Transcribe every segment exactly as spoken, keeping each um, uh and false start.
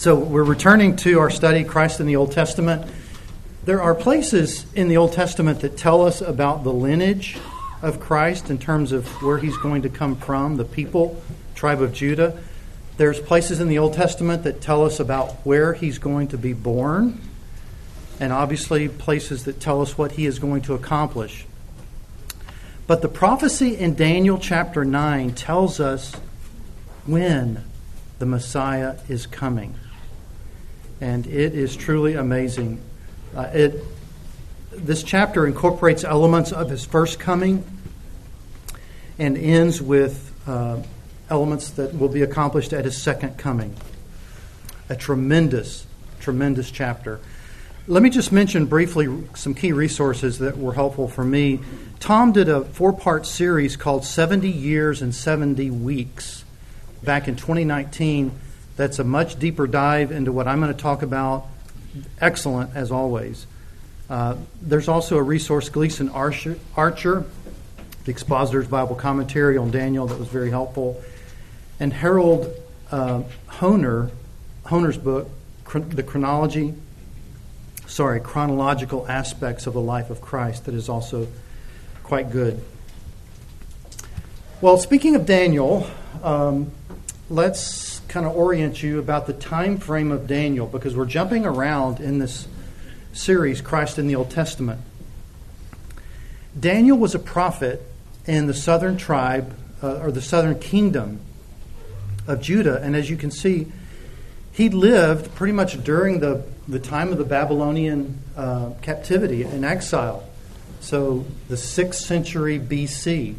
So we're returning to our study, Christ in the Old Testament. There are places in the Old Testament that tell us about the lineage of Christ in terms of where he's going to come from, the people, tribe of Judah. There's places in the Old Testament that tell us about where he's going to be born, and obviously places that tell us what he is going to accomplish. But the prophecy in Daniel chapter nine tells us when the Messiah is coming. And it is truly amazing. Uh, it this chapter incorporates elements of his first coming and ends with uh, elements that will be accomplished at his second coming. A tremendous, tremendous chapter. Let me just mention briefly some key resources that were helpful for me. Tom did a four-part series called seventy Years and seventy Weeks back in twenty nineteen. That's a much deeper dive into what I'm going to talk about. Excellent, as always. Uh, there's also a resource, Gleason Archer, Archer, the Expositor's Bible Commentary on Daniel, that was very helpful. And Harold uh, Hoehner, Hoehner's book, The Chronology, sorry, Chronological Aspects of the Life of Christ, that is also quite good. Well, speaking of Daniel, um, let's kind of orient you about the time frame of Daniel, because we're jumping around in this series, Christ in the Old Testament. Daniel was a prophet in the southern tribe, uh, or the southern kingdom of Judah, and as you can see, he lived pretty much during the, the time of the Babylonian uh, captivity and exile, so the sixth century B C.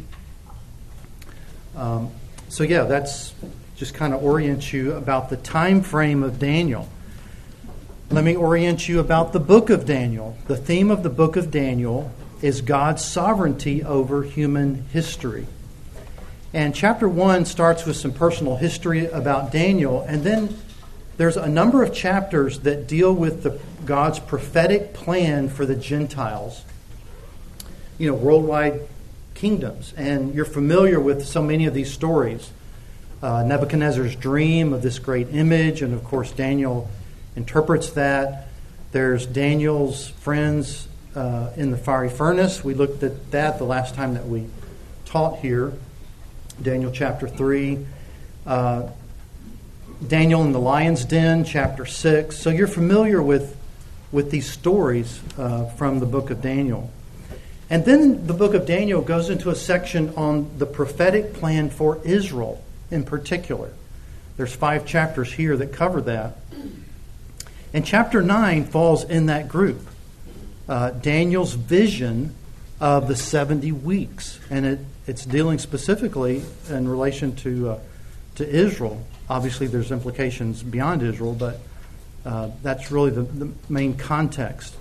Um, so yeah, that's just kind of orient you about the time frame of Daniel. Let me orient you about the book of Daniel. The theme of the book of Daniel is God's sovereignty over human history. And chapter one starts with some personal history about Daniel, and then there's a number of chapters that deal with the, God's prophetic plan for the Gentiles, you know, worldwide kingdoms. And you're familiar with so many of these stories. Uh, Nebuchadnezzar's dream of this great image, and of course Daniel interprets that. There's Daniel's friends uh, in the fiery furnace. We looked at that the last time that we taught here, Daniel chapter three. Uh, Daniel in the lion's den, chapter six. So you're familiar with, with these stories uh, from the book of Daniel. And then the book of Daniel goes into a section on the prophetic plan for Israel in particular. There's five chapters here that cover that. And chapter nine falls in that group. Uh, Daniel's vision of the seventy weeks. And it, it's dealing specifically in relation to, uh, to Israel. Obviously, there's implications beyond Israel, but uh, that's really the, the main context.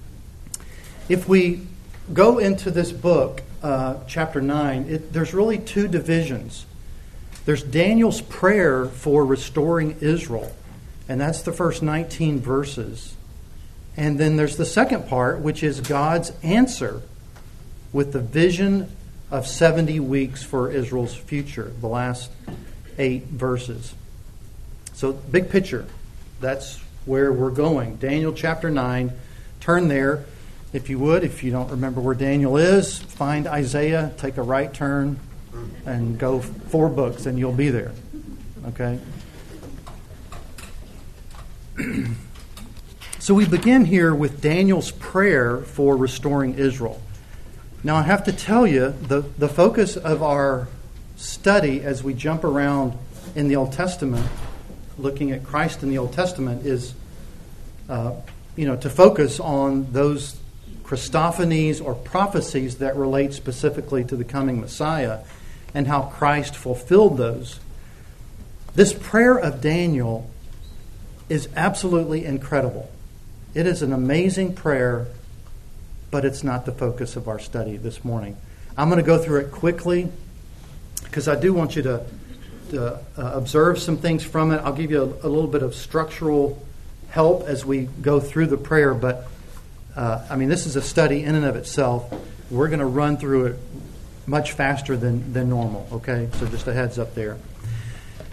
If we go into this book, uh, chapter nine, it, there's really two divisions. There's Daniel's prayer for restoring Israel, and that's the first nineteen verses. And then there's the second part, which is God's answer with the vision of seventy weeks for Israel's future, the last eight verses. So, big picture, that's where we're going. Daniel chapter nine, turn there. If you would, if you don't remember where Daniel is, find Isaiah, take a right turn, and go four books, and you'll be there. Okay? So we begin here with Daniel's prayer for restoring Israel. Now I have to tell you, the, the focus of our study as we jump around in the Old Testament, looking at Christ in the Old Testament, is uh, you know, to focus on those Christophanies or prophecies that relate specifically to the coming Messiah and how Christ fulfilled those. This prayer of Daniel is absolutely incredible. It is an amazing prayer, but it's not the focus of our study this morning. I'm going to go through it quickly because I do want you to, to uh, observe some things from it. I'll give you a, a little bit of structural help as we go through the prayer, but uh, I mean, this is a study in and of itself. We're going to run through it much faster than, than normal, okay? So just a heads up there.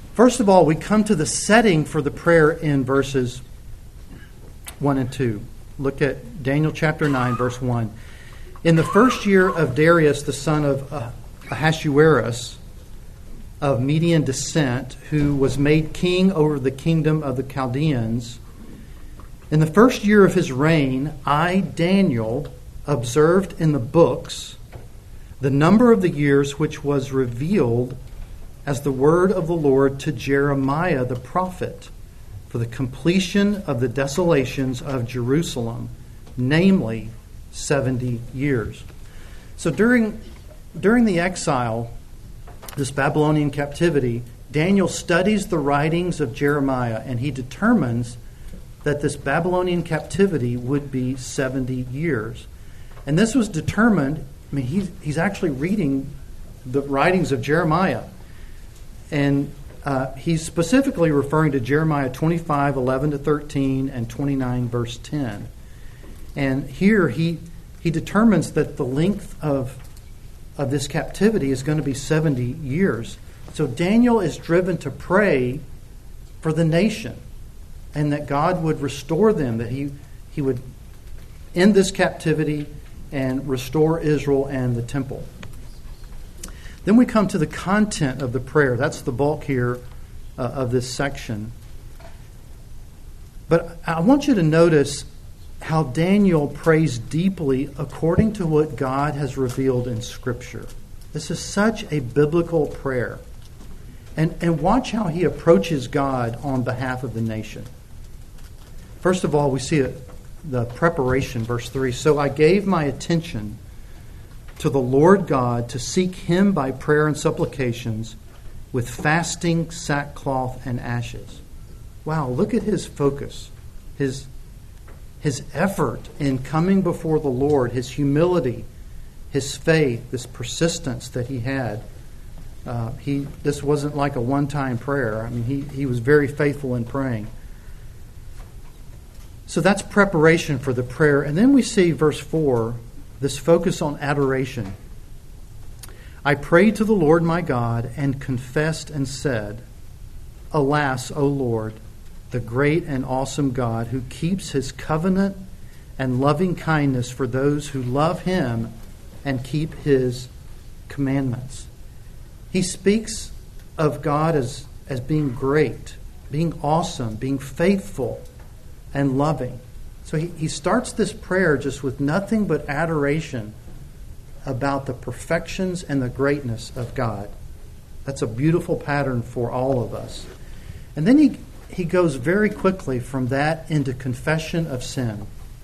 First of all, we come to the setting for the prayer in verses one and two. Look at Daniel chapter nine, verse one. In the first year of Darius, the son of Ahasuerus, of Median descent, who was made king over the kingdom of the Chaldeans, in the first year of his reign, I, Daniel, observed in the books the number of the years which was revealed as the word of the Lord to Jeremiah the prophet, for the completion of the desolations of Jerusalem, namely seventy years. So during, during the exile, this Babylonian captivity, Daniel studies the writings of Jeremiah, and he determines that this Babylonian captivity would be seventy years. And this was determined, I mean, he's, he's actually reading the writings of Jeremiah. And uh, he's specifically referring to Jeremiah twenty-five, eleven to thirteen, and twenty-nine, verse ten. And here he he determines that the length of, of this captivity is going to be seventy years. So Daniel is driven to pray for the nation, and that God would restore them, that he, he would end this captivity and restore Israel and the temple. Then we come to the content of the prayer. That's the bulk here uh, of this section. But I want you to notice how Daniel prays deeply according to what God has revealed in Scripture. This is such a biblical prayer. And, and watch how he approaches God on behalf of the nation. First of all, we see it, the preparation, verse three. So I gave my attention to the Lord God to seek Him by prayer and supplications with fasting, sackcloth, and ashes. Wow, look at his focus, his, his effort in coming before the Lord, his humility, his faith, this persistence that he had. Uh, he this wasn't like a one-time prayer. I mean, he, he was very faithful in praying. So that's preparation for the prayer. And then we see verse four, this focus on adoration. I prayed to the Lord my God and confessed and said, Alas, O Lord, the great and awesome God who keeps His covenant and loving kindness for those who love Him and keep His commandments. He speaks of God as, as being great, being awesome, being faithful, and loving. So he, he starts this prayer just with nothing but adoration about the perfections and the greatness of God. That's a beautiful pattern for all of us. And then he, he goes very quickly from that into confession of sin.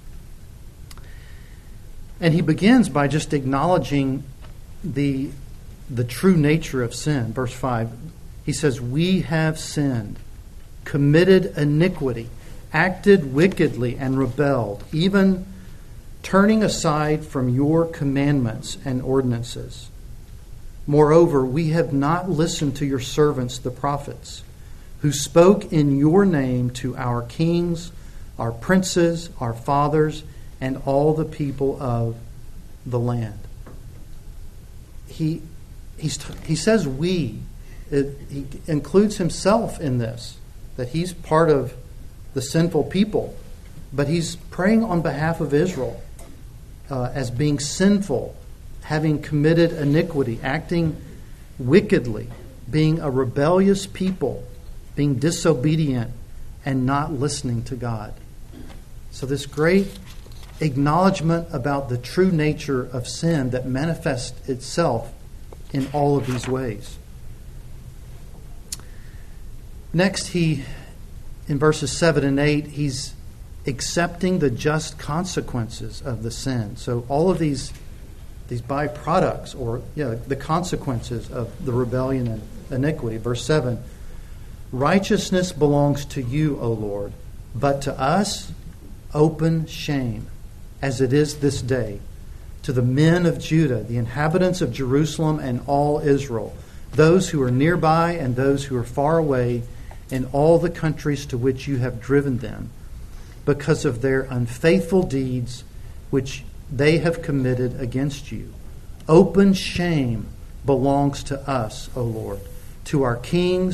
And he begins by just acknowledging the, the true nature of sin. Verse five, he says, We have sinned, committed iniquity, acted wickedly and rebelled, even turning aside from your commandments and ordinances. Moreover, we have not listened to your servants, the prophets, who spoke in your name to our kings, our princes, our fathers, and all the people of the land. He, he's, he says we. It, he includes himself in this, that he's part of the sinful people, but he's praying on behalf of Israel uh, as being sinful, having committed iniquity, acting wickedly, being a rebellious people, being disobedient, and not listening to God. So this great acknowledgement about the true nature of sin that manifests itself in all of these ways. Next, he in verses seven and eight, he's accepting the just consequences of the sin. So all of these these byproducts, or yeah, the consequences of the rebellion and iniquity. Verse seven, righteousness belongs to you, O Lord, but to us open shame, as it is this day, to the men of Judah, the inhabitants of Jerusalem and all Israel, those who are nearby and those who are far away, in all the countries to which you have driven them, because of their unfaithful deeds which they have committed against you. Open shame belongs to us, O Lord, to our kings,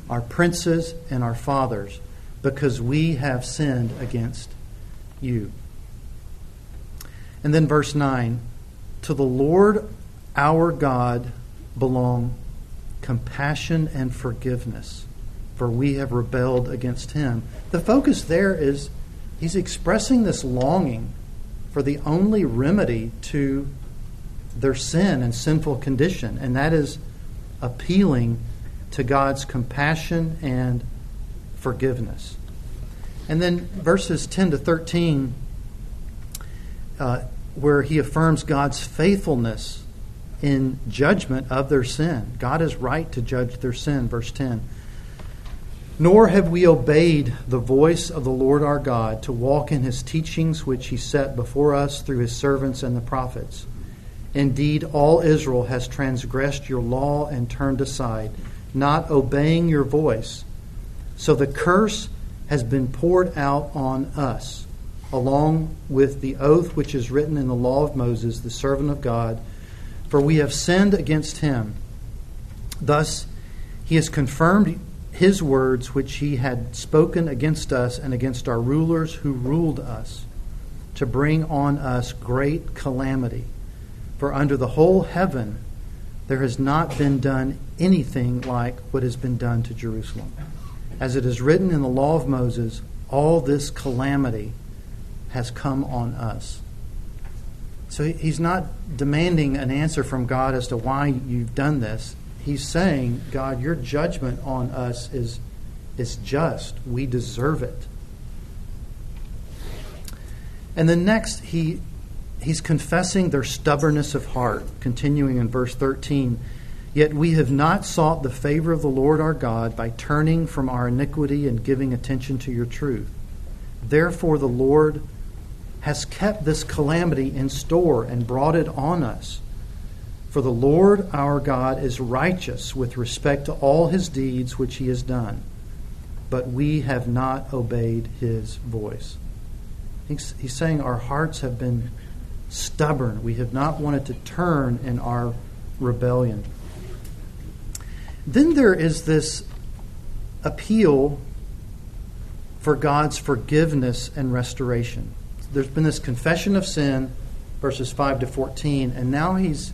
our princes, and our fathers, because we have sinned against you. And then verse nine, to the Lord our God belong compassion and forgiveness, for we have rebelled against him. The focus there is he's expressing this longing for the only remedy to their sin and sinful condition, and that is appealing to God's compassion and forgiveness. And then verses ten to thirteen, uh, where he affirms God's faithfulness in judgment of their sin. God is right to judge their sin. Verse ten, nor have we obeyed the voice of the Lord our God to walk in his teachings which he set before us through his servants and the prophets. Indeed, all Israel has transgressed your law and turned aside, not obeying your voice. So the curse has been poured out on us, along with the oath which is written in the law of Moses, the servant of God, for we have sinned against him. Thus he has confirmed his words which he had spoken against us and against our rulers who ruled us, to bring on us great calamity. For under the whole heaven there has not been done anything like what has been done to Jerusalem. As it is written in the law of Moses, all this calamity has come on us. So he's not demanding an answer from God as to why you've done this. He's saying, God, your judgment on us is, is just. We deserve it. And then next, he he's confessing their stubbornness of heart, continuing in verse thirteen. Yet we have not sought the favor of the Lord our God by turning from our iniquity and giving attention to your truth. Therefore the Lord has kept this calamity in store and brought it on us. For the Lord our God is righteous with respect to all his deeds which he has done, but we have not obeyed his voice. He's, he's saying our hearts have been stubborn. We have not wanted to turn in our rebellion. Then there is this appeal for God's forgiveness and restoration. There's been this confession of sin, verses five to fourteen, and now he's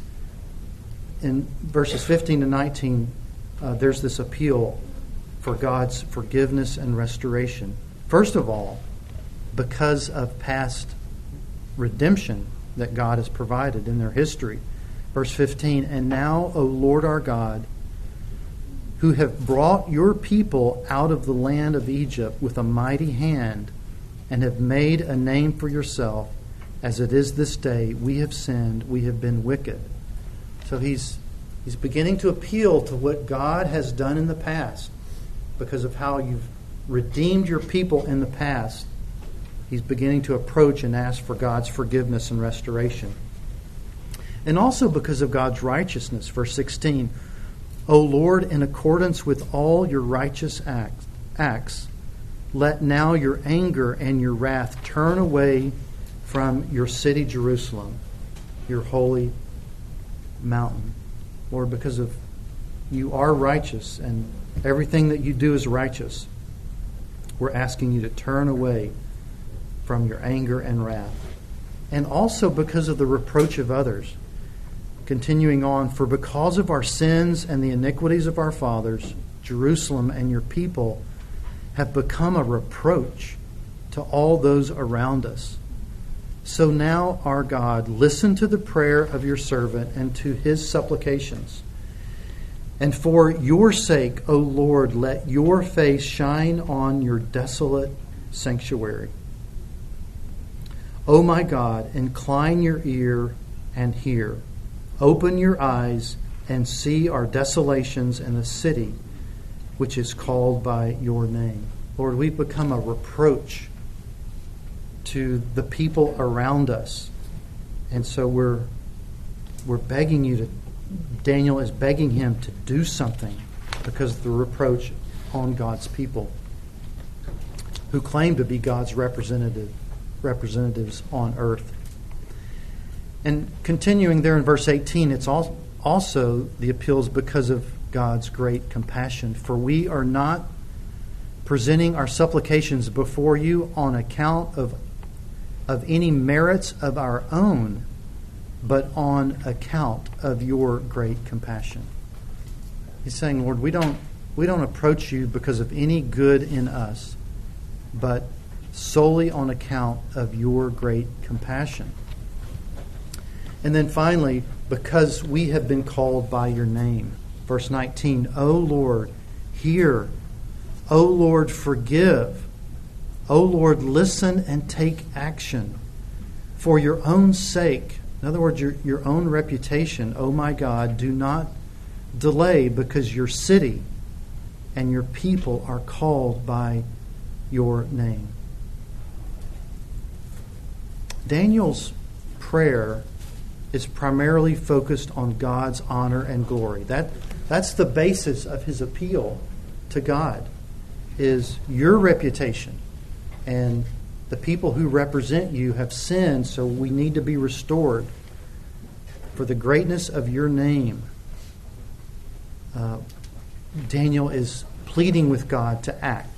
in verses fifteen to nineteen, uh, there's this appeal for God's forgiveness and restoration. First of all, because of past redemption that God has provided in their history. Verse fifteen, and now, O Lord our God, who have brought your people out of the land of Egypt with a mighty hand, and have made a name for yourself, as it is this day, we have sinned, we have been wicked. So he's he's beginning to appeal to what God has done in the past, because of how you've redeemed your people in the past. He's beginning to approach and ask for God's forgiveness and restoration. And also because of God's righteousness. Verse sixteen, O Lord, in accordance with all your righteous acts, acts, let now your anger and your wrath turn away from your city Jerusalem, your holy mountain. Lord, because of you are righteous and everything that you do is righteous, we're asking you to turn away from your anger and wrath. And also because of the reproach of others. Continuing on, for because of our sins and the iniquities of our fathers, Jerusalem and your people have become a reproach to all those around us. So now, our God, listen to the prayer of your servant and to his supplications. And for your sake, O Lord, let your face shine on your desolate sanctuary. O my God, incline your ear and hear. Open your eyes and see our desolations in the city which is called by your name. Lord, we've become a reproach to the people around us. And so we're we're begging you to, Daniel is begging him to do something because of the reproach on God's people who claim to be God's representative representatives on earth. And continuing there in verse eighteen, it's also the appeals because of God's great compassion. For we are not presenting our supplications before you on account of, of any merits of our own, but on account of your great compassion. He's saying, Lord, we don't we don't approach you because of any good in us, but solely on account of your great compassion. And then finally, because we have been called by your name. Verse nineteen, O Lord, hear. O Lord, forgive. O Lord, listen and take action. For your own sake, in other words, your, your own reputation, O my God, do not delay, because your city and your people are called by your name. Daniel's prayer is primarily focused on God's honor and glory. That, that's the basis of his appeal to God, is your reputation. And the people who represent you have sinned, so we need to be restored. For the greatness of your name, uh, Daniel is pleading with God to act.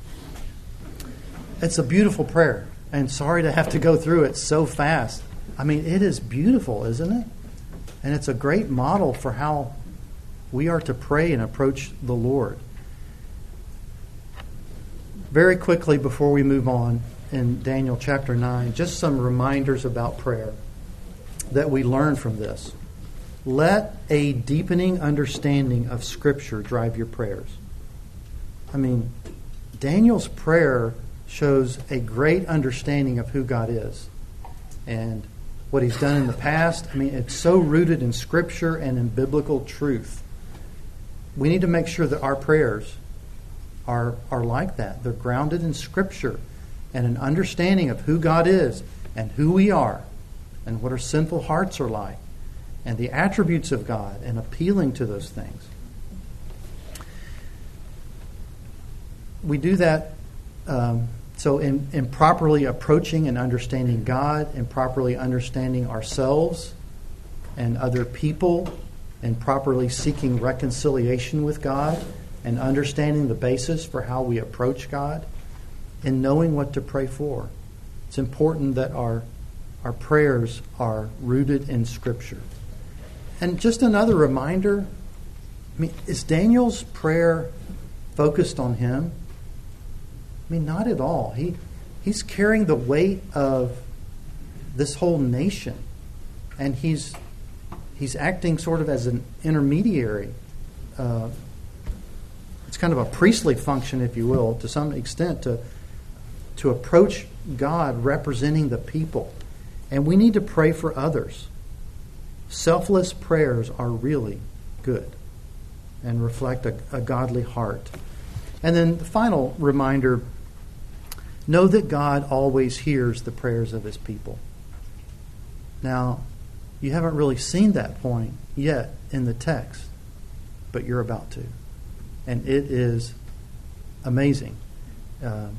It's a beautiful prayer, and sorry to have to go through it so fast. I mean, it is beautiful, isn't it? And it's a great model for how we are to pray and approach the Lord. Very quickly, before we move on, in Daniel chapter nine, just some reminders about prayer that we learn from this. Let a deepening understanding of Scripture drive your prayers. I mean, Daniel's prayer shows a great understanding of who God is and what he's done in the past. I mean, it's so rooted in Scripture and in biblical truth. We need to make sure that our prayers are, are like that. They're grounded in Scripture and an understanding of who God is and who we are and what our sinful hearts are like and the attributes of God, and appealing to those things. We do that um, so in, in properly approaching and understanding God, and properly understanding ourselves and other people, and properly seeking reconciliation with God, and understanding the basis for how we approach God, and knowing what to pray for. It's important that our our prayers are rooted in Scripture. And just another reminder, I mean, is Daniel's prayer focused on him? I mean, not at all. He he's carrying the weight of this whole nation, and he's he's acting sort of as an intermediary. Uh, it's kind of a priestly function, if you will, to some extent, to to approach God representing the people. And we need to pray for others. Selfless prayers are really good and reflect a, a godly heart. And then the final reminder, know that God always hears the prayers of his people. Now, you haven't really seen that point yet in the text, but you're about to. And it is amazing um,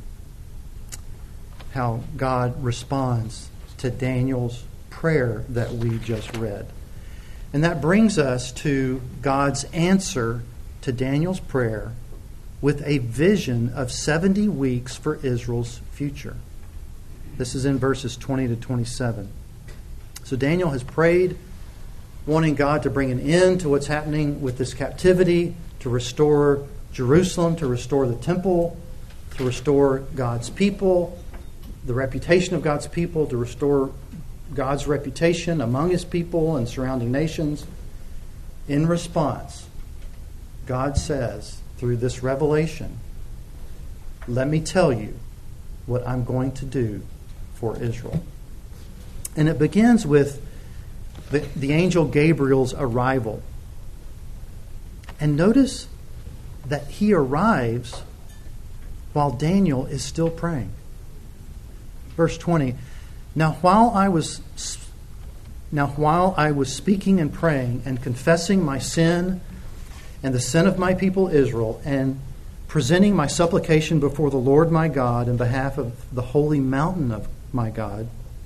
how God responds to Daniel's prayer that we just read. And that brings us to God's answer to Daniel's prayer with a vision of seventy weeks for Israel's future. This is in verses twenty to twenty-seven. So Daniel has prayed, wanting God to bring an end to what's happening with this captivity, to restore Jerusalem, to restore the temple, to restore God's people, the reputation of God's people, to restore God's reputation among his people and surrounding nations. In response, God says through this revelation, let me tell you what I'm going to do for Israel. And it begins with the, the angel Gabriel's arrival. And notice that he arrives while Daniel is still praying. Verse twenty, Now while I was now while I was speaking and praying and confessing my sin and the sin of my people Israel, and presenting my supplication before the Lord my God in behalf of the holy mountain of my God,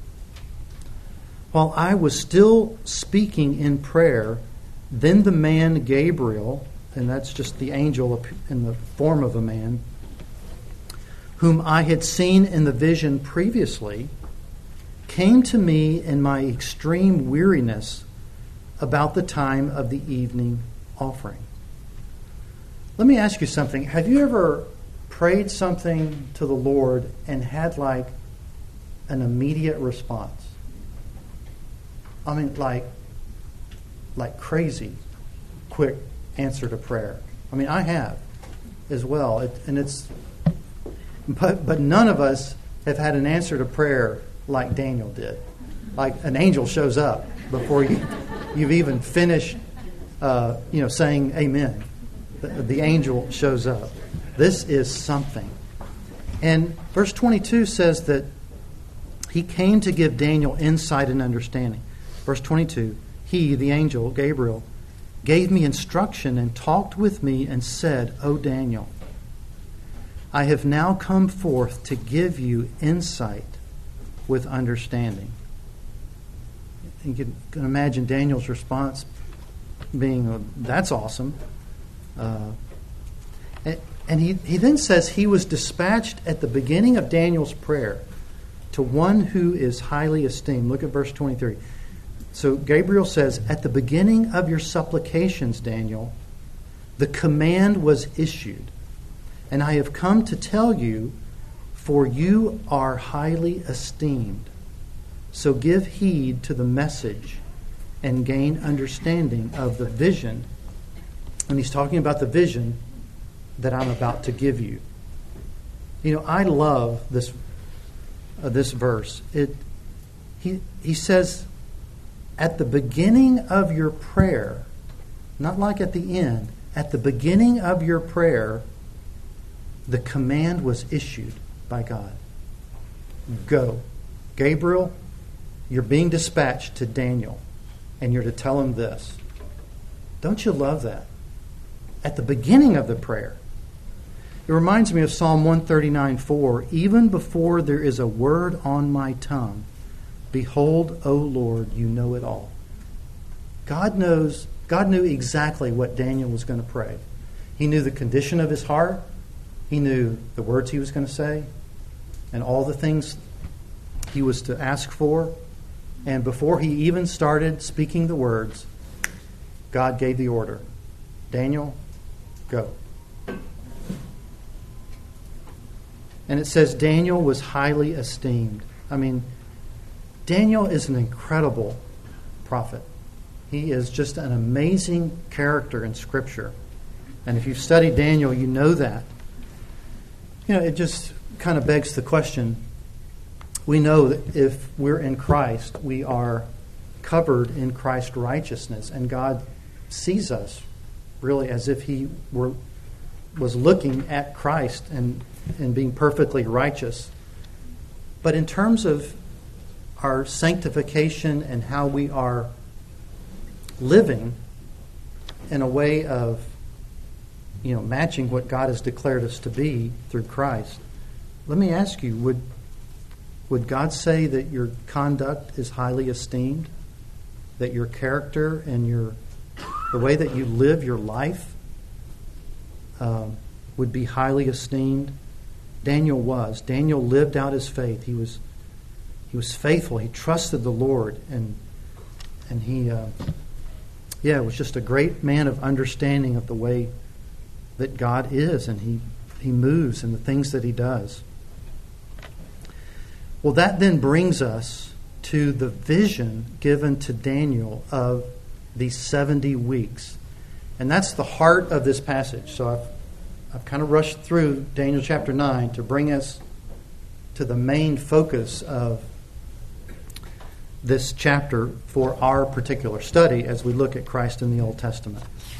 while I was still speaking in prayer, then the man Gabriel, and that's just the angel in the form of a man, whom I had seen in the vision previously, came to me in my extreme weariness about the time of the evening offering. Let me ask you something. Have you ever prayed something to the Lord and had like an immediate response? I mean, like, like crazy, quick answer to prayer. I mean, I have as well. It, and it's, but, but none of us have had an answer to prayer like Daniel did. Like an angel shows up before you, you've even finished, uh, you know, saying amen. The, the angel shows up. This is something. And verse twenty-two says that he came to give Daniel insight and understanding. Verse twenty-two, he, the angel, Gabriel, gave me instruction and talked with me and said, O Daniel, I have now come forth to give you insight with understanding. You can, can imagine Daniel's response being, oh, that's awesome. Uh, and and he, he then says he was dispatched at the beginning of Daniel's prayer to one who is highly esteemed. Look at verse twenty-three. So Gabriel says, at the beginning of your supplications, Daniel, the command was issued, and I have come to tell you, for you are highly esteemed. So give heed to the message and gain understanding of the vision. And he's talking about the vision that I'm about to give you. You know, I love this uh, this verse. It he he says, at the beginning of your prayer, not like at the end, at the beginning of your prayer, the command was issued by God. Go. Gabriel, you're being dispatched to Daniel, and you're to tell him this. Don't you love that? At the beginning of the prayer. It reminds me of Psalm one thirty-nine four. Even before there is a word on my tongue, behold, O Lord, you know it all. God knows, God knew exactly what Daniel was going to pray. He knew the condition of his heart. He knew the words he was going to say and all the things he was to ask for. And before he even started speaking the words, God gave the order. Daniel, go. And it says Daniel was highly esteemed. I mean, Daniel is an incredible prophet. He is just an amazing character in Scripture. And if you've studied Daniel, you know that. You know, it just kind of begs the question. We know that if we're in Christ, we are covered in Christ's righteousness. And God sees us really as if He were was looking at Christ and, and being perfectly righteous. But in terms of our sanctification and how we are living in a way of, you know, matching what God has declared us to be through Christ, let me ask you, would would God say that your conduct is highly esteemed? That your character and your the way that you live your life uh, would be highly esteemed? Daniel was. Daniel lived out his faith. He was he was faithful. He trusted the Lord, and and he uh, yeah was just a great man of understanding of the way that God is, and he he moves and the things that he does. Well, that then brings us to the vision given to Daniel of these seventy weeks. And that's the heart of this passage. So I've, I've kind of rushed through Daniel chapter nine to bring us to the main focus of this chapter for our particular study as we look at Christ in the Old Testament.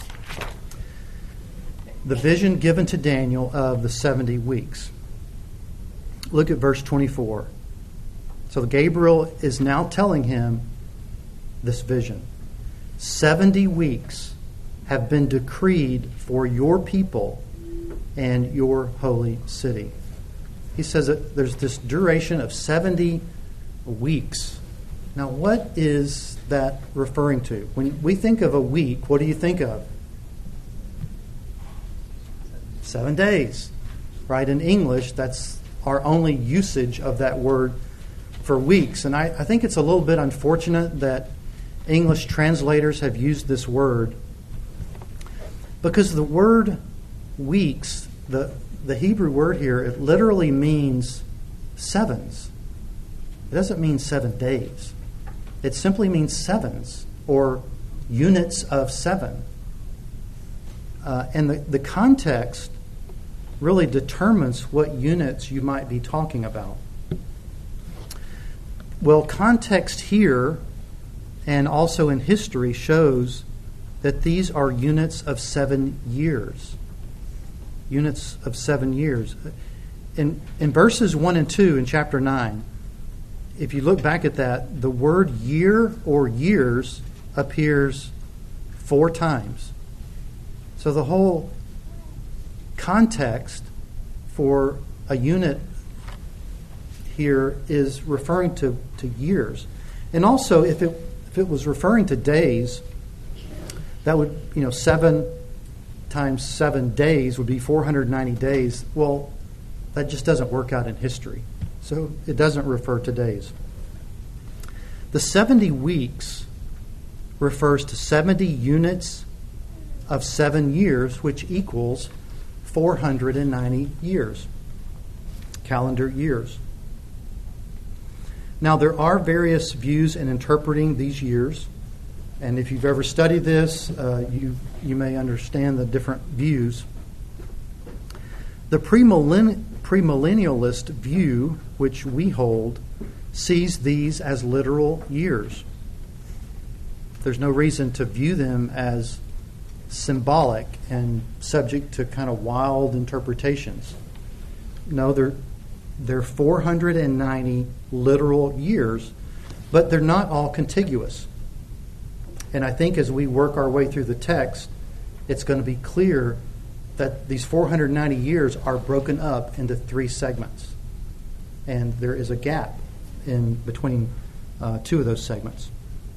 The vision given to Daniel of the seventy weeks. Look at verse twenty-four. So Gabriel is now telling him this vision. Seventy weeks have been decreed for your people and your holy city. He says that there's this duration of seventy weeks. Now, what is that referring to? When we think of a week, what do you think of? Seven days. Right? In English, that's our only usage of that word for weeks. And I, I think it's a little bit unfortunate that English translators have used this word, because the word weeks, the, the Hebrew word here, it literally means sevens. It doesn't mean seven days. It simply means sevens, or units of seven. Uh, and the, the context really determines what units you might be talking about. Well, context here and also in history shows that these are units of seven years. Units of seven years. In, in verses one and two in chapter nine, if you look back at that, the word year or years appears four times. So the whole context for a unit here is referring to, to years. And also, if it if it was referring to days, that would, you know, seven times seven days would be four hundred ninety days. Well, that just doesn't work out in history. So it doesn't refer to days. The seventy weeks refers to seventy units of seven years, which equals four hundred ninety years, calendar years. Now, there are various views in interpreting these years, and if you've ever studied this, uh, you, you may understand the different views. The premillenn- premillennialist view, which we hold, sees these as literal years. There's no reason to view them as symbolic and subject to kind of wild interpretations. No, they're they're four hundred ninety literal years, but they're not all contiguous. And I think as we work our way through the text, it's going to be clear that these four hundred ninety years are broken up into three segments. And there is a gap in between uh, two of those segments.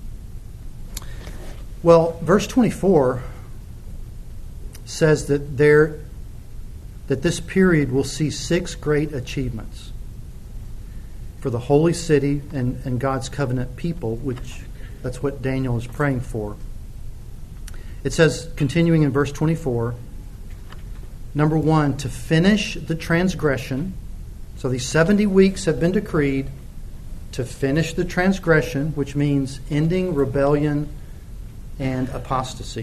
Well, verse twenty-four says that there that this period will see six great achievements for the holy city and, and God's covenant people, which that's what Daniel is praying for. It says, continuing in verse twenty-four, number one, to finish the transgression. So these seventy weeks have been decreed to finish the transgression, which means ending rebellion and apostasy.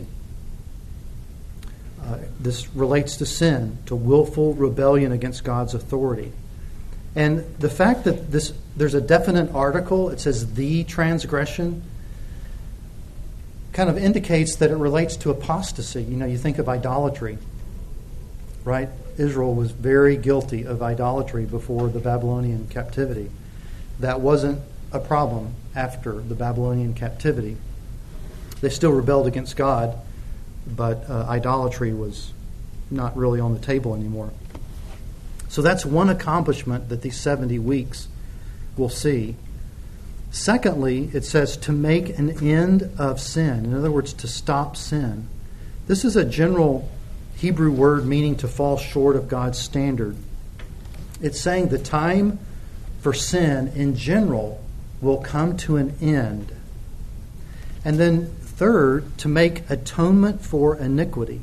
Uh, this relates to sin, to willful rebellion against God's authority. And the fact that this there's a definite article, it says the transgression, kind of indicates that it relates to apostasy. You know, you think of idolatry, right? Israel was very guilty of idolatry before the Babylonian captivity. That wasn't a problem after the Babylonian captivity. They still rebelled against God, but uh, idolatry was not really on the table anymore. So that's one accomplishment that these seventy weeks will see. Secondly, it says to make an end of sin. In other words, to stop sin. This is a general Hebrew word meaning to fall short of God's standard. It's saying the time for sin in general will come to an end. And then third, to make atonement for iniquity.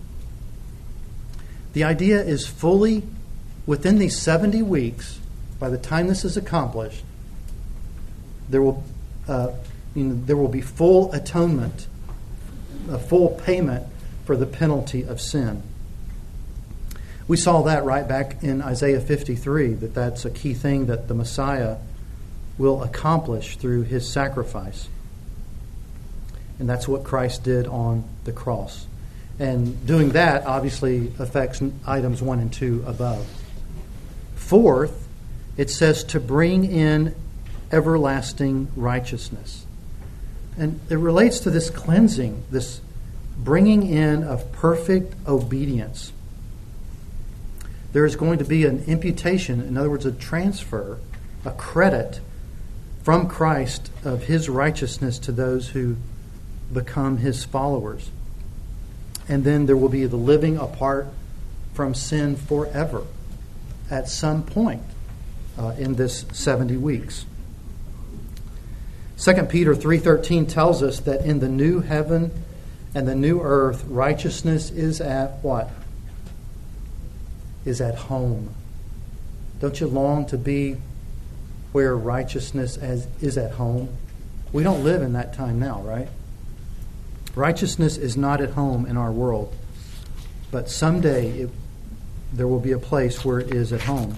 The idea is fully within these seventy weeks, by the time this is accomplished, there will uh, you know, there will be full atonement, a full payment for the penalty of sin. We saw that right back in Isaiah fifty-three, that that's a key thing that the Messiah will accomplish through his sacrifice. And that's what Christ did on the cross. And doing that obviously affects items one and two above. Fourth, it says to bring in everlasting righteousness. And it relates to this cleansing, this bringing in of perfect obedience. There is going to be an imputation, in other words, a transfer, a credit from Christ of his righteousness to those who become his followers. And then there will be the living apart from sin forever at some point uh, in this seventy weeks. Second Peter three thirteen tells us that in the new heaven and the new earth, righteousness is at what? Is at home. Don't you long to be where righteousness as, is at home? We don't live in that time now, right? Righteousness is not at home in our world, but someday it, there will be a place where it is at home.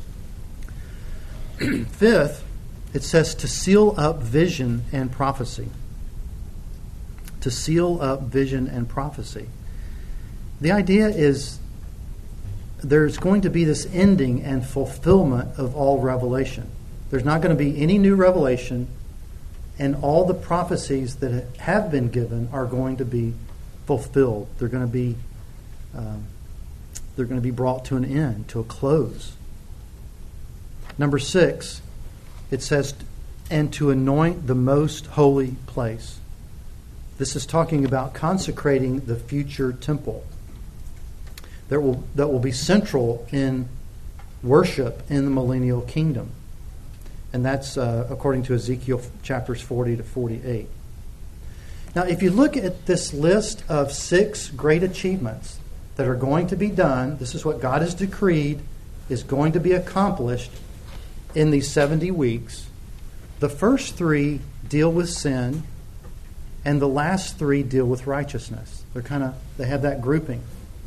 Fifth, it says to seal up vision and prophecy. To seal up vision and prophecy. The idea is there's going to be this ending and fulfillment of all revelation. There's not going to be any new revelation, and all the prophecies that have been given are going to be fulfilled. They're going to be um, they're going to be brought to an end, to a close. Number six, it says, and to anoint the most holy place. This is talking about consecrating the future temple that will that will be central in worship in the millennial kingdom. And that's uh, according to Ezekiel chapters forty to forty-eight. Now, if you look at this list of six great achievements that are going to be done, this is what God has decreed is going to be accomplished in these seventy weeks. The first three deal with sin, and the last three deal with righteousness. They're kind of they have that grouping.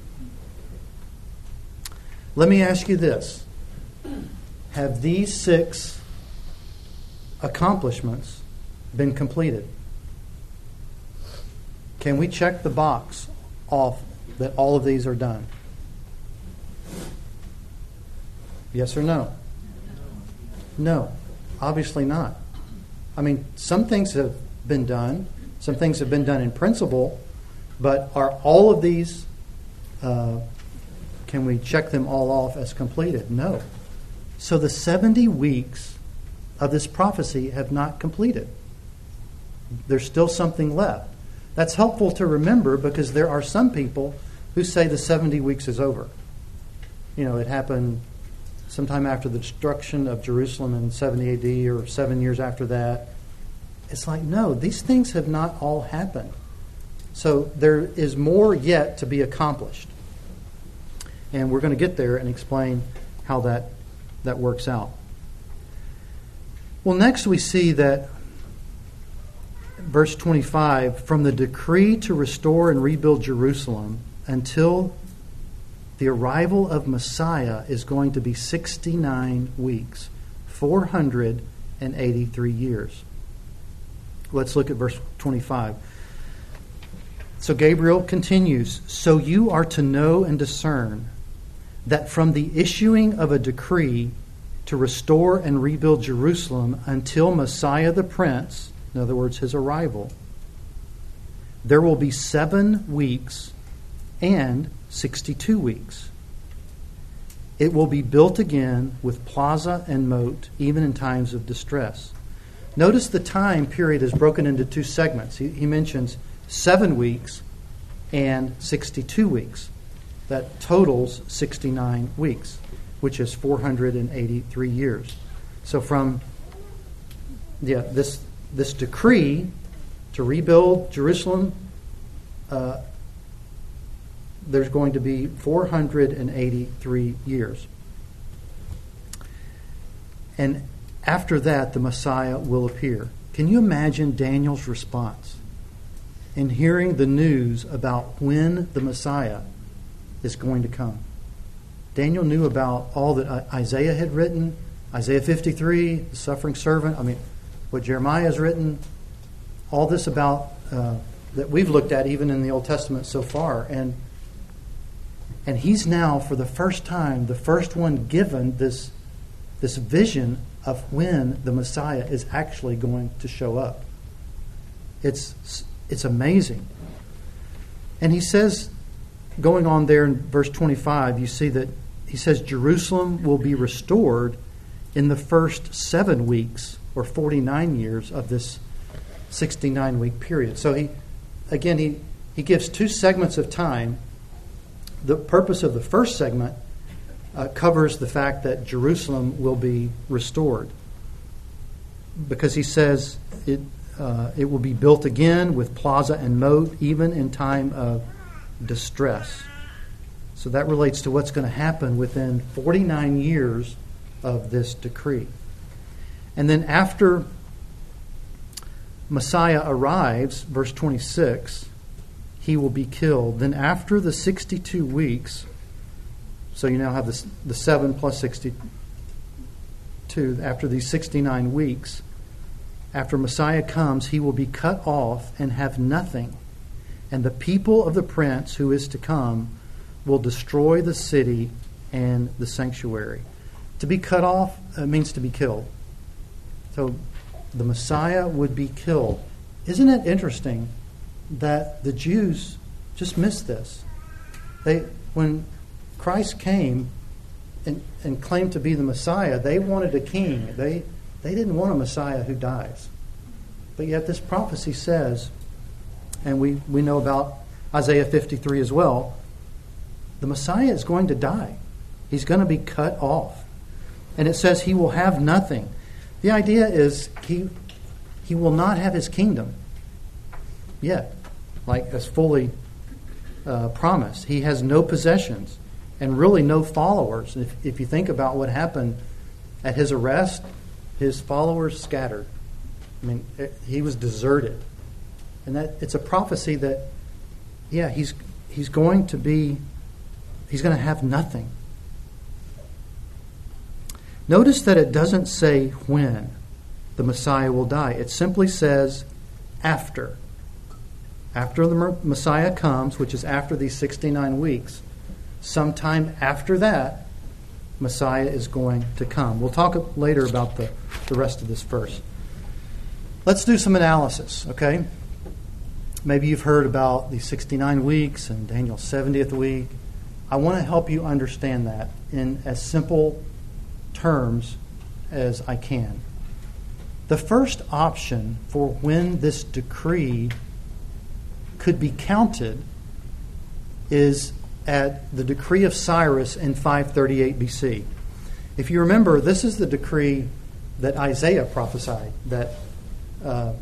Let me ask you this. Have these six accomplishments been completed? Can we check the box off that all of these are done? Yes or no? No, obviously not. I mean, some things have been done. Some things have been done in principle. But are all of these, uh, can we check them all off as completed? No. So the seventy weeks of this prophecy have not completed. There's still something left. That's helpful to remember because there are some people who say the seventy weeks is over. You know, it happened sometime after the destruction of Jerusalem in seventy A D or seven years after that. It's like, no, these things have not all happened. So there is more yet to be accomplished. And we're going to get there and explain how that, that works out. Well, next we see that verse twenty-five, from the decree to restore and rebuild Jerusalem until the arrival of Messiah is going to be sixty-nine weeks, four hundred eighty-three years. Let's look at verse twenty-five. So Gabriel continues, so you are to know and discern that from the issuing of a decree to restore and rebuild Jerusalem until Messiah the Prince, in other words, his arrival, there will be seven weeks and sixty-two weeks. It will be built again with plaza and moat, even in times of distress. Notice the time period is broken into two segments. He, he mentions seven weeks and sixty-two weeks. That totals sixty-nine weeks, which is four hundred eighty-three years. So from yeah, this this decree to rebuild Jerusalem, uh, there's going to be four hundred eighty-three years. And after that, the Messiah will appear. Can you imagine Daniel's response in hearing the news about when the Messiah is going to come? Daniel knew about all that Isaiah had written, Isaiah fifty-three, the suffering servant. I mean, what Jeremiah has written, all this about uh, that we've looked at even in the Old Testament so far. And and he's now, for the first time, the first one given this, this vision of when the Messiah is actually going to show up. It's, it's amazing. And he says, going on there in verse twenty-five, you see that he says Jerusalem will be restored in the first seven weeks or forty-nine years of this sixty-nine week period. So he, again, he, he gives two segments of time the purpose of the first segment uh, covers the fact that Jerusalem will be restored, because he says it uh, it will be built again with plaza and moat, even in time of distress. So that relates to what's going to happen within forty-nine years of this decree. And then after Messiah arrives, verse twenty-six, he will be killed. Then after the sixty-two weeks, so you now have the, the seven plus sixty-two, after these sixty-nine weeks, after Messiah comes, he will be cut off and have nothing. And the people of the prince who is to come will destroy the city and the sanctuary. To be cut off uh, means to be killed. So the Messiah would be killed. Isn't it interesting that the Jews just missed this? They, when Christ came and, and claimed to be the Messiah, they wanted a king. They, they didn't want a Messiah who dies. But yet this prophecy says, and we, we know about Isaiah fifty-three as well, the Messiah is going to die. He's going to be cut off. And it says he will have nothing. The idea is he he will not have his kingdom yet, like as fully uh, promised. He has no possessions and really no followers. If, if you think about what happened at his arrest, his followers scattered. I mean, it, he was deserted. And that it's a prophecy that, yeah, he's he's going to be, he's going to have nothing. Notice that it doesn't say when the Messiah will die. It simply says after. After the Messiah comes, which is after these sixty-nine weeks, sometime after that, Messiah is going to come. We'll talk later about the, the rest of this verse. Let's do some analysis, okay? Maybe you've heard about the sixty-nine weeks and Daniel's seventieth week. I want to help you understand that in as simple terms as I can. The first option for when this decree could be counted is at the decree of Cyrus in five thirty-eight B C. If you remember, this is the decree that Isaiah prophesied that uh,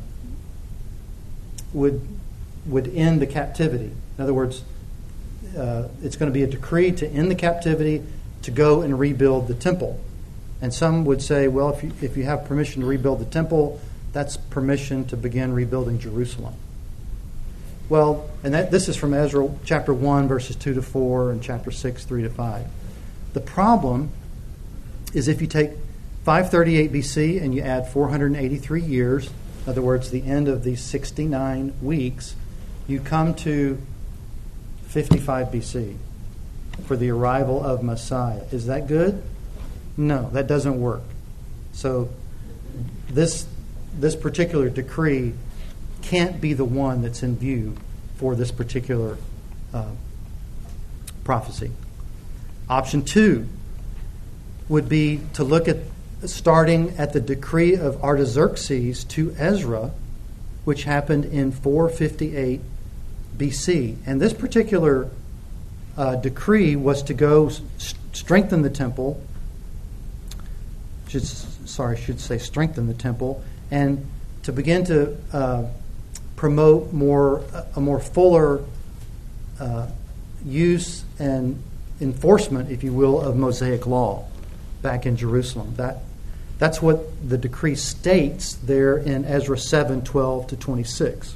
would would end the captivity. In other words, uh, it's going to be a decree to end the captivity, to go and rebuild the temple. And some would say, well, if you, if you have permission to rebuild the temple, that's permission to begin rebuilding Jerusalem. Well, and that this is from Ezra chapter one, verses two to four, and chapter six, three to five. The problem is if you take five thirty-eight B C and you add four hundred eighty-three years, in other words, the end of these sixty-nine weeks, you come to fifty-five B C for the arrival of Messiah. Is that good? No, that doesn't work. So this this particular decree can't be the one that's in view for this particular uh, prophecy. Option two would be to look at starting at the decree of Artaxerxes to Ezra, which happened in four fifty-eight B C. And this particular uh, decree was to go s- strengthen the temple, should, sorry, I should say strengthen the temple, and to begin to uh, promote more a more fuller uh, use and enforcement, if you will, of Mosaic law back in Jerusalem. That that's what the decree states there in Ezra seven, twelve to twenty-six.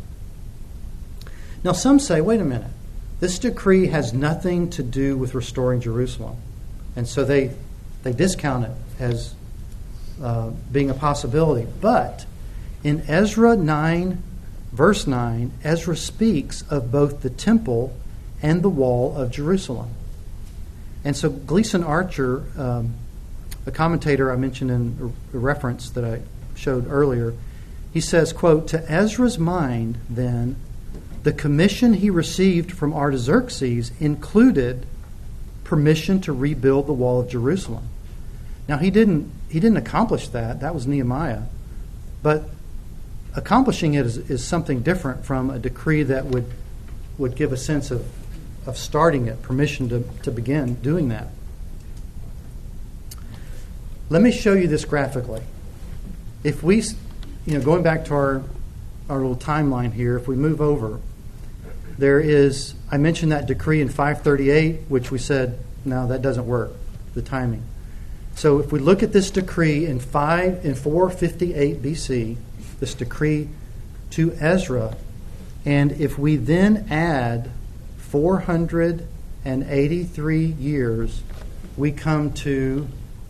Now some say, wait a minute, this decree has nothing to do with restoring Jerusalem. And so they they discount it as uh, being a possibility. But in Ezra nine, verse nine, Ezra speaks of both the temple and the wall of Jerusalem. And so Gleason Archer, um, a commentator I mentioned in a reference that I showed earlier, he says, quote, "To Ezra's mind, then, the commission he received from Artaxerxes included permission to rebuild the wall of Jerusalem." Now, he didn't he didn't accomplish that. That was Nehemiah. But accomplishing it is, is something different from a decree that would would give a sense of of starting it, permission to, to begin doing that. Let me show you this graphically. If we, you know, going back to our, our little timeline here, if we move over, there is, I mentioned that decree in five thirty-eight, which we said, no, that doesn't work, the timing. So if we look at this decree in five in four fifty-eight B C, this decree to Ezra, and if we then add four hundred eighty-three years, we come to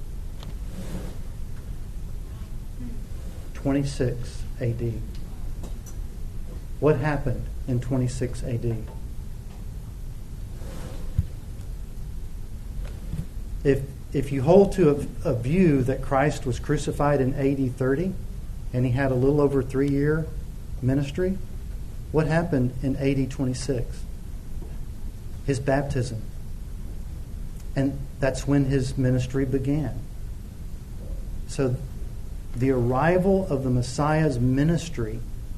twenty-six A D. What happened in twenty-six A D? If if you hold to a, a view that Christ was crucified in A D thirty and he had a little over three year ministry, what happened in A D twenty-six? His baptism. And that's when his ministry began. So the arrival of the Messiah's ministry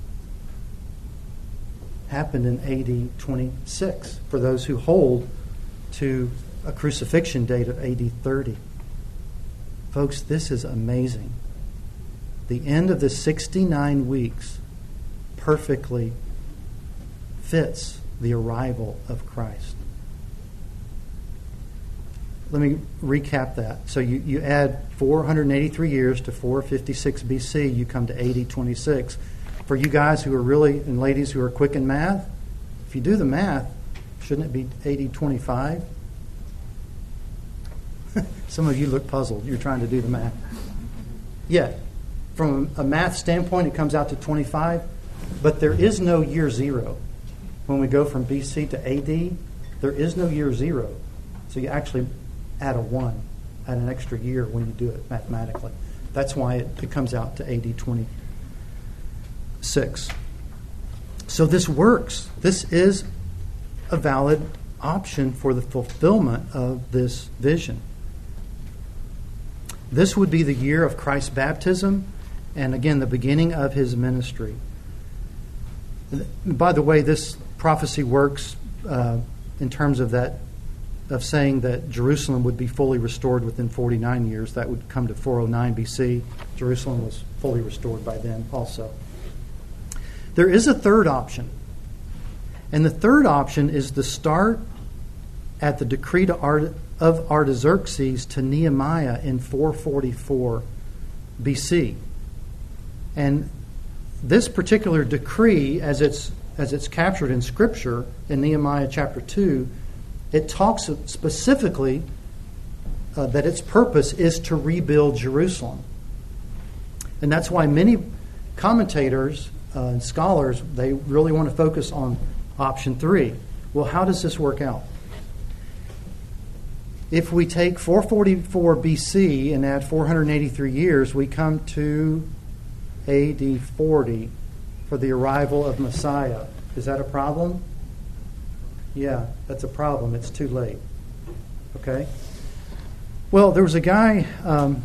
happened in A D twenty-six for those who hold to a crucifixion date of A D thirty. Folks, this is amazing. The end of the sixty-nine weeks perfectly fits the arrival of Christ. Let me recap that. So you, you add four hundred eighty-three years to four fifty-six B C, you come to A D twenty-six. For you guys who are really, and ladies who are quick in math, if you do the math, shouldn't it be A D twenty-five? Some of you look puzzled. You're trying to do the math. Yeah, from a math standpoint, it comes out to twenty-five, but there is no year zero. When we go from B C to A D, there is no year zero. So you actually add a one, add an extra year when you do it mathematically. That's why it, it comes out to A D twenty-six. So this works. This is a valid option for the fulfillment of this vision. This would be the year of Christ's baptism and, again, the beginning of his ministry. By the way, this prophecy works uh, in terms of that, of saying that Jerusalem would be fully restored within forty-nine years. That would come to four oh nine B C. Jerusalem was fully restored by then also. There is a third option. And the third option is the start at the decree to Art, of Artaxerxes to Nehemiah in four forty-four B C. And this particular decree, as it's as it's captured in Scripture in Nehemiah chapter two, it talks specifically uh, that its purpose is to rebuild Jerusalem. And that's why many commentators uh, and scholars, they really want to focus on option three. Well, how does this work out? If we take four forty-four B C and add four hundred eighty-three years, we come to A D forty for the arrival of Messiah. Is that a problem? Yeah, that's a problem. It's too late. Okay? Well, there was a guy, um,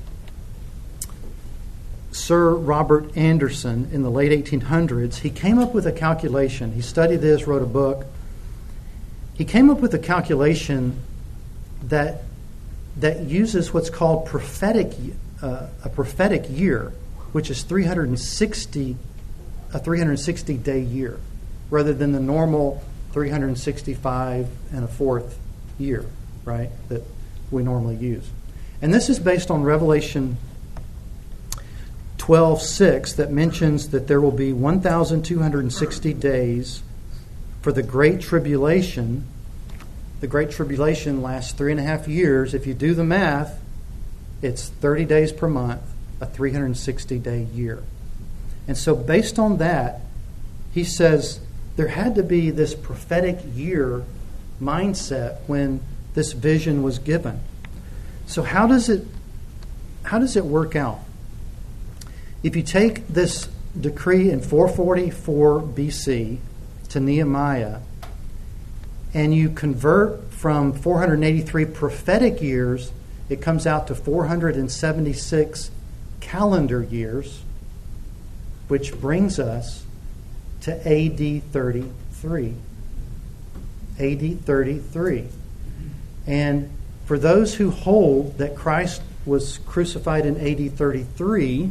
Sir Robert Anderson, in the late eighteen hundreds. He came up with a calculation. He studied this, wrote a book. He came up with a calculation that that uses what's called prophetic uh, a prophetic year, which is three hundred sixty a three hundred sixty day year, rather than the normal three hundred sixty-five and a fourth year, right, that we normally use. And this is based on Revelation twelve six, that mentions that there will be one thousand two hundred sixty days for the Great Tribulation. The Great Tribulation lasts three and a half years. If you do the math, it's thirty days per month, a three hundred sixty day year. And so based on that, he says there had to be this prophetic year mindset when this vision was given. So how does it how does it work out? If you take this decree in four forty-four B C to Nehemiah, and you convert from four hundred eighty-three prophetic years, it comes out to four hundred seventy-six calendar years, which brings us to A D thirty-three. A D thirty-three. And for those who hold that Christ was crucified in A D thirty-three,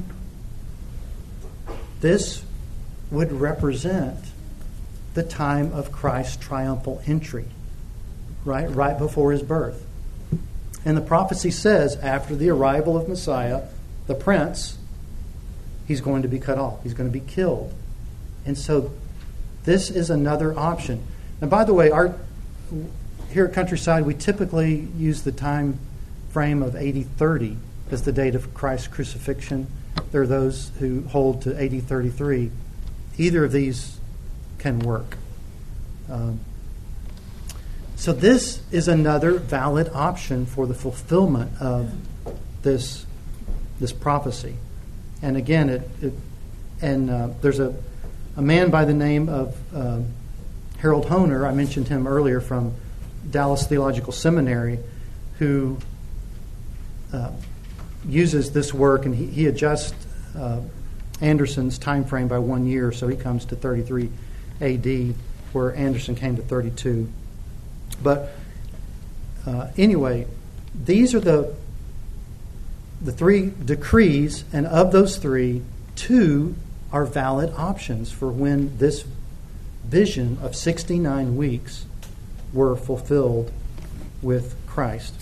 this would represent the time of Christ's triumphal entry, right, right before his birth. And the prophecy says after the arrival of Messiah, the prince, he's going to be cut off. He's going to be killed. And so this is another option. And by the way, our here at Countryside, we typically use the time frame of A D thirty as the date of Christ's crucifixion. There are those who hold to A D thirty-three. Either of these can work. Um, so this is another valid option for the fulfillment of this this prophecy. And again, it, it and uh, there's a a man by the name of uh, Harold Hoehner. I mentioned him earlier from Dallas Theological Seminary, who uh, uses this work, and he, he adjusts uh, Anderson's time frame by one year, so he comes to thirty-three A D, where Anderson came to thirty-two. But uh, anyway, these are the the three decrees, and of those three, two are valid options for when this vision of sixty-nine weeks were fulfilled with Christ.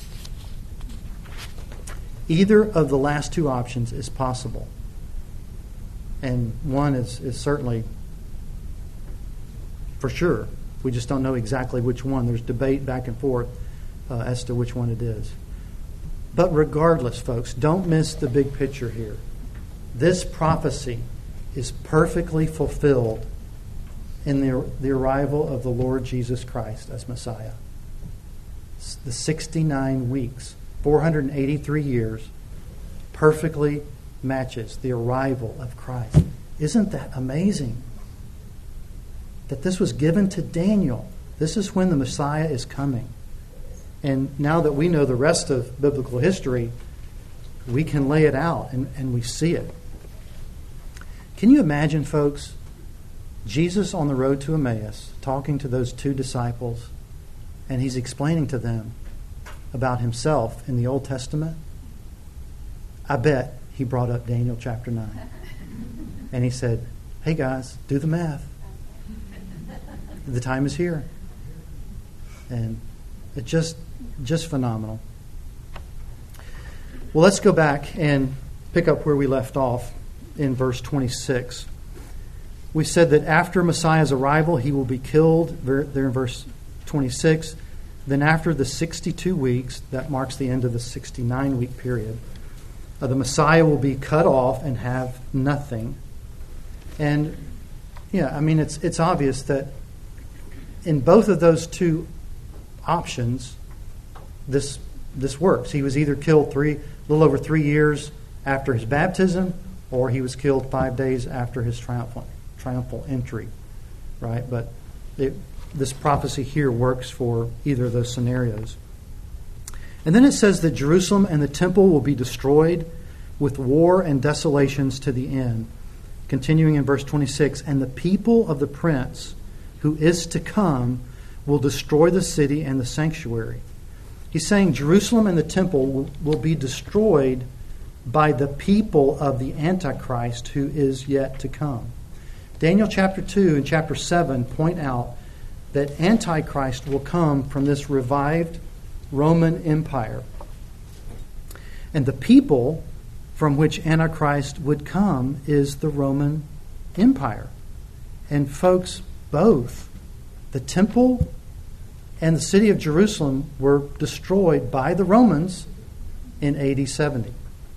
Either of the last two options is possible. And one is, is certainly for sure. We just don't know exactly which one. There's debate back and forth uh, as to which one it is. But regardless, folks, don't miss the big picture here. This prophecy is perfectly fulfilled in the, the arrival of the Lord Jesus Christ as Messiah. The sixty-nine weeks, four hundred eighty-three years, perfectly matches the arrival of Christ. Isn't that amazing? That this was given to Daniel. This is when the Messiah is coming. And now that we know the rest of biblical history, we can lay it out and, and we see it. Can you imagine, folks, Jesus on the road to Emmaus talking to those two disciples, and he's explaining to them about himself in the Old Testament? I bet he brought up Daniel chapter nine. And he said, hey guys, do the math. The time is here. And it's just, just phenomenal. Well, let's go back and pick up where we left off in verse twenty-six. We said that after Messiah's arrival, he will be killed, there in verse twenty-six. Then after the sixty-two weeks, that marks the end of the sixty-nine week period, uh, the Messiah will be cut off and have nothing. And, yeah, I mean, it's it's obvious that in both of those two options, this this works. He was either killed three, a little over three years after his baptism, or he was killed five days after his triumphal triumphal entry, right? But it, this prophecy here works for either of those scenarios. And then it says that Jerusalem and the temple will be destroyed with war and desolations to the end. Continuing in verse twenty-six, and the people of the prince who is to come will destroy the city and the sanctuary. He's saying Jerusalem and the temple will, will be destroyed by the people of the Antichrist who is yet to come. Daniel chapter two and chapter seven point out that Antichrist will come from this revived Roman Empire. And the people from which Antichrist would come is the Roman Empire. And folks, both the temple and the city of Jerusalem were destroyed by the Romans in A D seventy.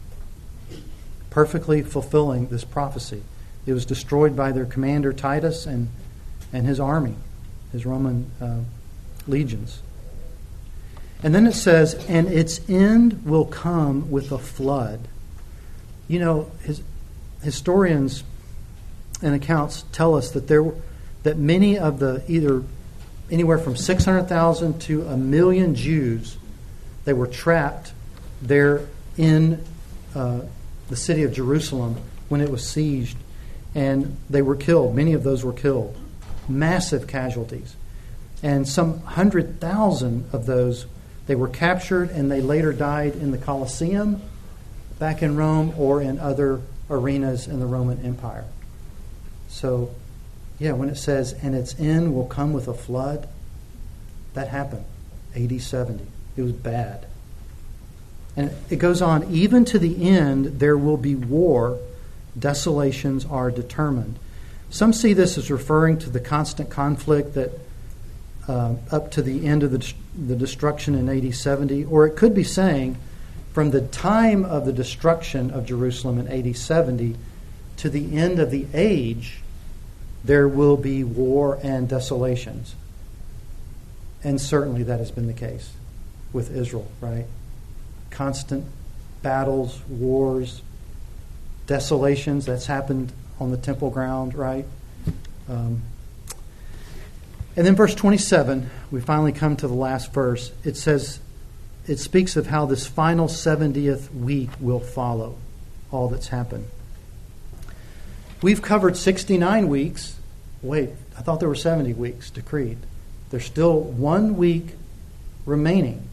Perfectly fulfilling this prophecy. It was destroyed by their commander Titus and, and his army, his Roman uh, legions. And then it says, and its end will come with a flood. You know, his, historians and accounts tell us that there that many of the either anywhere from six hundred thousand to a million Jews, they were trapped there in uh, the city of Jerusalem when it was sieged, and they were killed. Many of those were killed. Massive casualties. And some hundred thousand of those, they were captured and they later died in the Colosseum back in Rome or in other arenas in the Roman Empire. So, yeah, when it says, and its end will come with a flood, that happened, A D seventy. It was bad. And it goes on, even to the end there will be war, desolations are determined. Some see this as referring to the constant conflict that uh, up to the end of the, the destruction in A D seventy, or it could be saying from the time of the destruction of Jerusalem in A D seventy to the end of the age, there will be war and desolations. And certainly that has been the case with Israel, right? Constant battles, wars, desolations. That's happened on the temple ground, right? Um, and then verse twenty-seven, we finally come to the last verse. It says, it speaks of how this final seventieth week will follow all that's happened. We've covered sixty-nine weeks. Wait, I thought there were seventy weeks decreed. There's still one week remaining.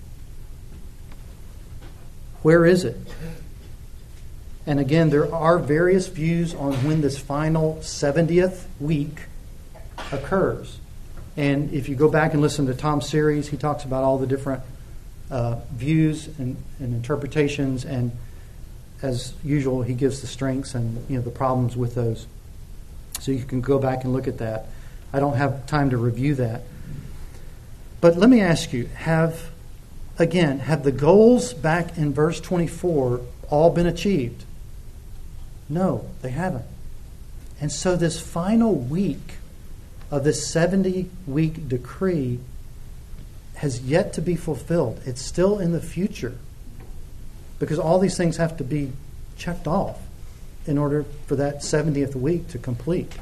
Where is it? And again, there are various views on when this final seventieth week occurs. And if you go back and listen to Tom's series, he talks about all the different uh, views and, and interpretations. And as usual, he gives the strengths and you know the problems with those. So you can go back and look at that. I don't have time to review that. But let me ask you, have, again, have the goals back in verse twenty-four all been achieved? No, they haven't. And so this final week of this seventy-week decree has yet to be fulfilled. It's still in the future because all these things have to be checked off in order for that seventieth week to complete.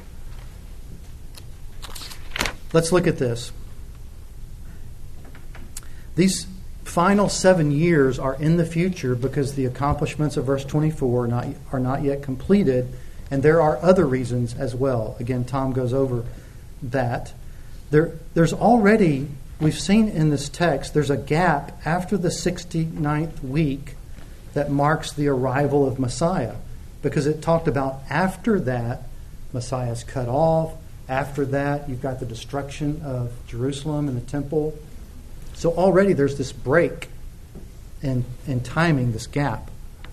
Let's look at this. These final seven years are in the future because the accomplishments of verse twenty-four are not, are not yet completed, and there are other reasons as well. Again, Tom goes over that. There, there's already, we've seen in this text, there's a gap after the sixty-ninth week that marks the arrival of Messiah, because it talked about after that, Messiah's cut off. After that, you've got the destruction of Jerusalem and the temple. So already there's this break in, in timing, this gap.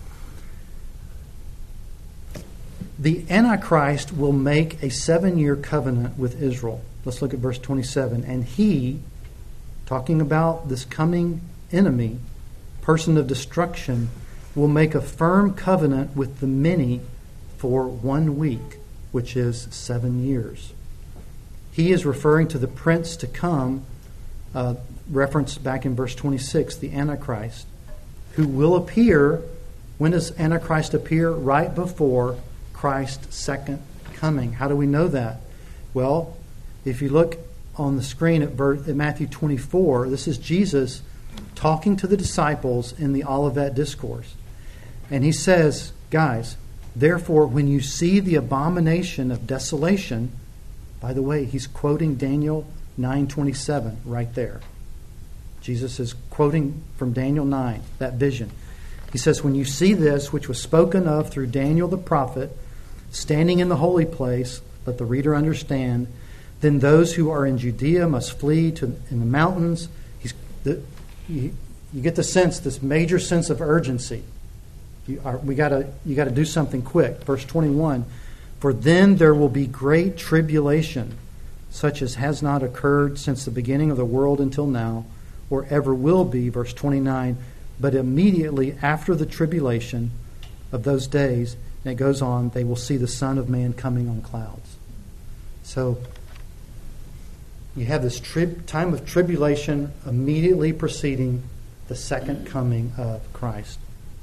The Antichrist will make a seven-year covenant with Israel. Let's look at verse twenty-seven. And he, talking about this coming enemy, person of destruction, will make a firm covenant with the many for one week, which is seven years. He is referring to the prince to come, uh, referenced back in verse twenty-six, the Antichrist, who will appear. When does Antichrist appear? Right before Christ's second coming. How do we know that? Well, if you look on the screen at, verse, at Matthew twenty-four, this is Jesus talking to the disciples in the Olivet Discourse. And he says, guys, therefore, when you see the abomination of desolation, by the way, he's quoting Daniel nine twenty-seven right there. Jesus is quoting from Daniel nine, that vision. He says, when you see this, which was spoken of through Daniel the prophet, standing in the holy place, let the reader understand, then those who are in Judea must flee to in the mountains. He's, the, you, you get the sense, this major sense of urgency. You are, we gotta, you got to do something quick. Verse twenty-one, for then there will be great tribulation, such as has not occurred since the beginning of the world until now, or ever will be. Verse twenty-nine, but immediately after the tribulation of those days, and it goes on, they will see the Son of Man coming on clouds. So you have this trib- time of tribulation immediately preceding the second coming of Christ.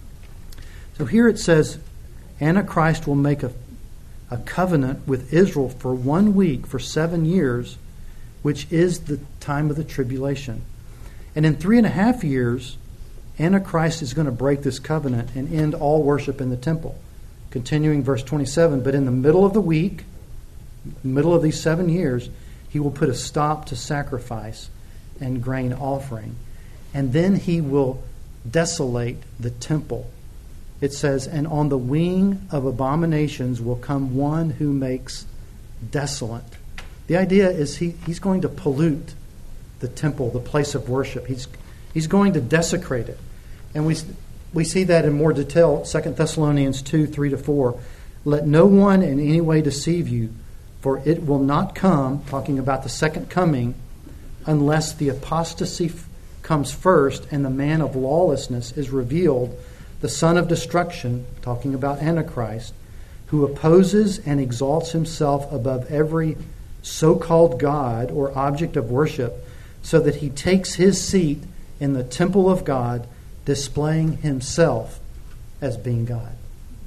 So here it says, Antichrist will make a, a covenant with Israel for one week, for seven years, which is the time of the tribulation. And in three and a half years, Antichrist is going to break this covenant and end all worship in the temple. Continuing verse twenty-seven, but in the middle of the week, middle of these seven years, He will put a stop to sacrifice and grain offering. And then he will desolate the temple. It says, and on the wing of abominations will come one who makes desolate. The idea is he, he's going to pollute the temple, the place of worship. He's, he's going to desecrate it. And we, we see that in more detail, Second Thessalonians two, three to four. Let no one in any way deceive you, for it will not come, talking about the second coming, unless the apostasy f- comes first and the man of lawlessness is revealed, the son of destruction, talking about Antichrist, who opposes and exalts himself above every so-called God or object of worship, so that he takes his seat in the temple of God, displaying himself as being God.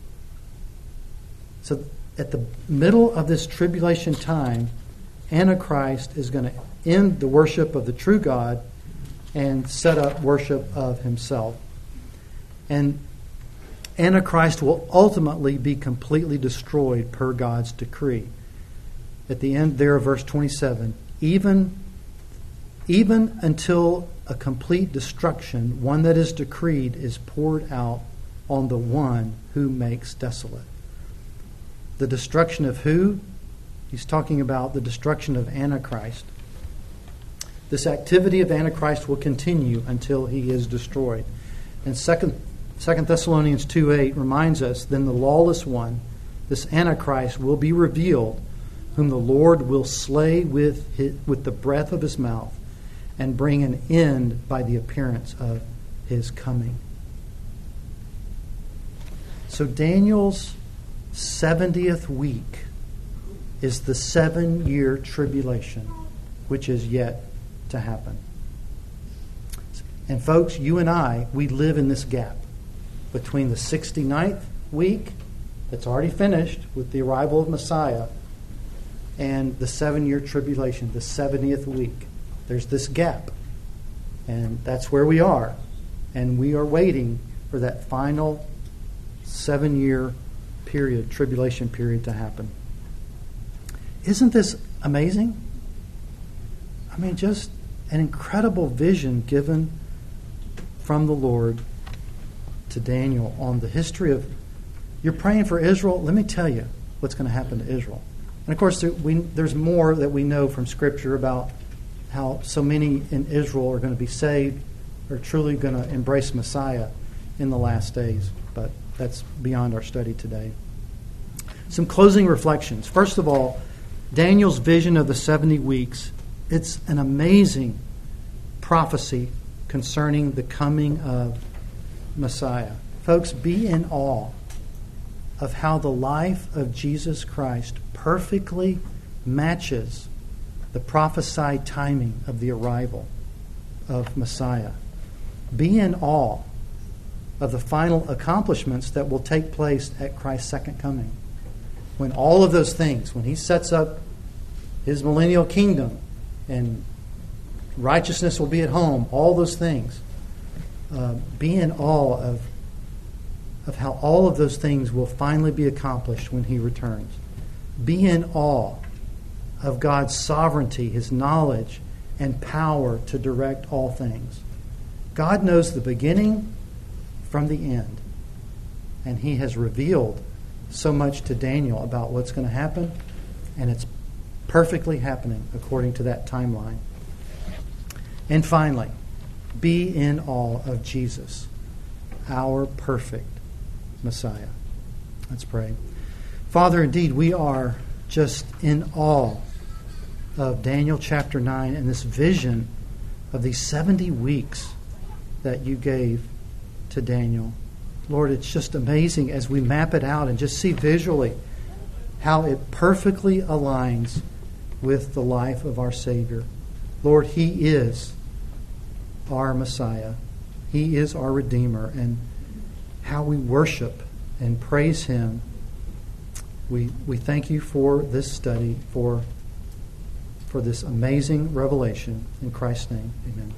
So at the middle of this tribulation time, Antichrist is going to end the worship of the true God and set up worship of himself. And Antichrist will ultimately be completely destroyed per God's decree. At the end there of verse twenty-seven, even, even until a complete destruction, one that is decreed, is poured out on the one who makes desolate. The destruction of who? He's talking about the destruction of Antichrist. This activity of Antichrist will continue until he is destroyed. And second, Second Thessalonians two eight reminds us, then the lawless one, this Antichrist, will be revealed, whom the Lord will slay with his, with the breath of his mouth, and bring an end by the appearance of his coming. So Daniel's seventieth week is the seven-year tribulation, which is yet to happen. And folks, you and I, we live in this gap between the sixty-ninth week, that's already finished with the arrival of Messiah, and the seven-year tribulation, the seventieth week. There's this gap. And that's where we are. And we are waiting for that final seven-year period, tribulation period, to happen. Isn't this amazing? I mean, just an incredible vision given from the Lord to Daniel on the history of, you're praying for Israel. Let me tell you what's going to happen to Israel. And of course, there, we, there's more that we know from Scripture about how so many in Israel are going to be saved, are truly going to embrace Messiah in the last days. But that's beyond our study today. Some closing reflections. First of all, Daniel's vision of the seventy weeks, it's an amazing prophecy concerning the coming of Messiah. Folks, be in awe of how the life of Jesus Christ perfectly matches the prophesied timing of the arrival of Messiah. Be in awe of the final accomplishments that will take place at Christ's second coming. When all of those things, when he sets up his millennial kingdom and righteousness will be at home, all those things, uh, be in awe of, of how all of those things will finally be accomplished when he returns. Be in awe of God's sovereignty, his knowledge, and power to direct all things. God knows the beginning from the end, and he has revealed so much to Daniel about what's going to happen, and it's perfectly happening according to that timeline. And finally, be in awe of Jesus, our perfect Messiah. Let's pray. Father, indeed, we are just in awe of Daniel chapter nine and this vision of these seventy weeks that you gave to Daniel. Lord, it's just amazing as we map it out and just see visually how it perfectly aligns with the life of our Savior. Lord, he is our Messiah. He is our Redeemer. And how we worship and praise him. We we thank you for this study, for, for this amazing revelation. In Christ's name, amen.